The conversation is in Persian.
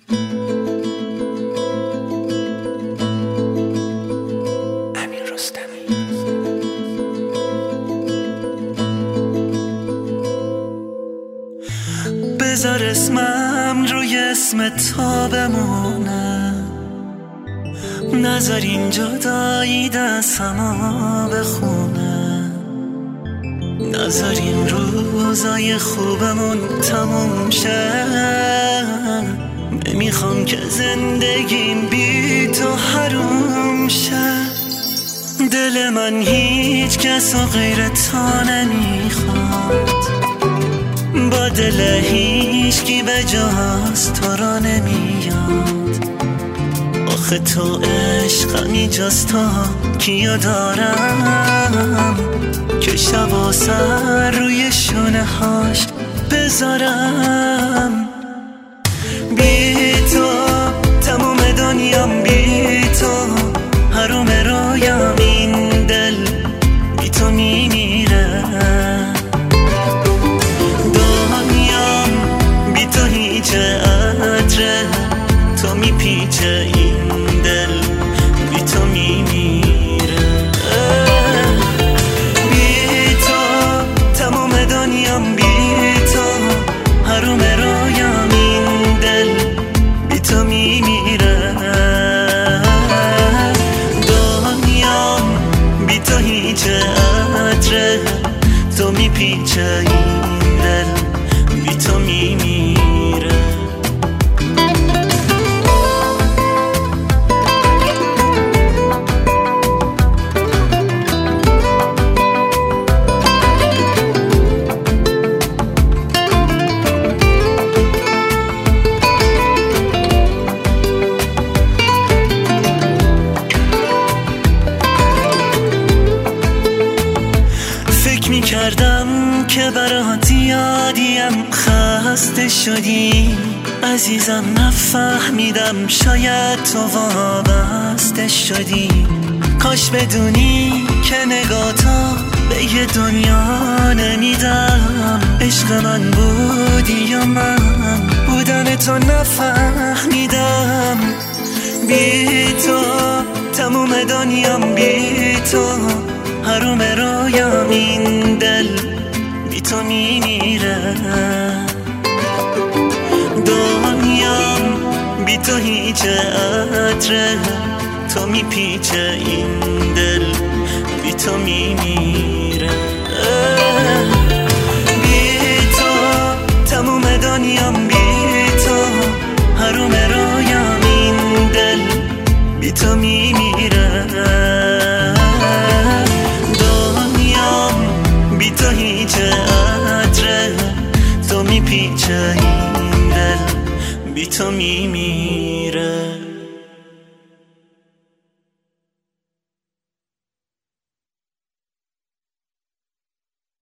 بذار اسمم روی اسم تو بمونه، نذار این جدایی دستمو بخونه، نذار این روزای خوبمون تموم شه. نمیخوام که زندگیم بی تو حروم شه. دل من هیچ کس و غیر تو نمیخواد، با دل هیچکی به جز تو را نمیاد. آخه تو عشقمی جز تو کیو دارم که شب و سر روی شونه هاش بذارم. بی تو تموم دنیام، بی تو حروم رویام، این دل بی تو میمیره. دنیام بی تو هیچ عطره، تو میپیچه این دل بی تو میمیره. بی تو تموم دنیام، بی تو حروم رویام، این دل بی تو میمیره. دنیام بی تو هیچ عطره، تو میپیچه این دل بی تو میمیره. میکردم که برات یادیم، خسته شدی عزیزم، نفهمیدم شاید تو وابسته شدی. کاش بدونی که نگاهتو به یه دنیا نمیدم. عشق من بودی یا من بودن تو نفهمیدم. بی تو تموم دنیام، بی تو حروم رویام، این دل بی تو میمیره. دنیام بی تو هیچ عطره، تو میپیچه این دل بی تو میمیره. بی تو تموم دنیام، بی تو حروم رویام، این دل بی تو میمیره. بی تو هیچ عطره، تو میپیچه این دل بی تو میمیره.